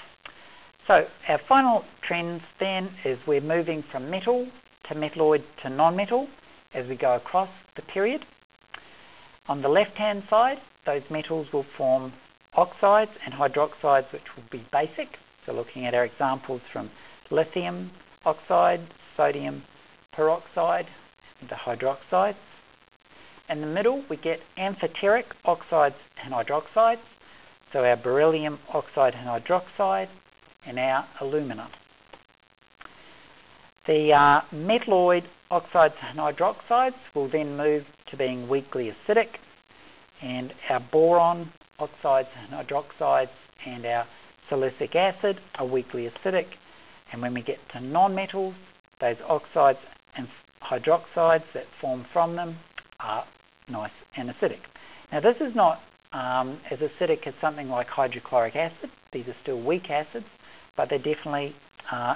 So our final trends then is we're moving from metal to metalloid to non-metal as we go across the period. On the left-hand side, those metals will form oxides and hydroxides, which will be basic. So looking at our examples from lithium oxide, sodium peroxide, and the hydroxides. In the middle, we get amphoteric oxides and hydroxides, so our beryllium oxide and hydroxide, and our alumina. The metalloid oxides and hydroxides will then move to being weakly acidic, and our boron oxides and hydroxides and our silicic acid are weakly acidic. And when we get to non-metals, those oxides and hydroxides that form from them are nice and acidic. Now this is not as acidic as something like hydrochloric acid. These are still weak acids, but they're definitely